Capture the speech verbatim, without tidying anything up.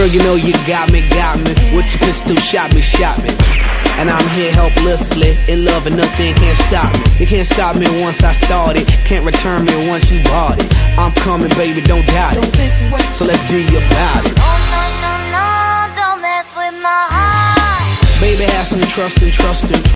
Girl, you know you got me, got me. With your pistol, shot me, shot me. And I'm here helplessly, in love and nothing can't stop me. You can't stop me once I started, can't return me once you bought it. I'm coming, baby, don't doubt it. So let's be about it. Oh, no, no, no, don't mess with my heart. Baby, have some trust and trust and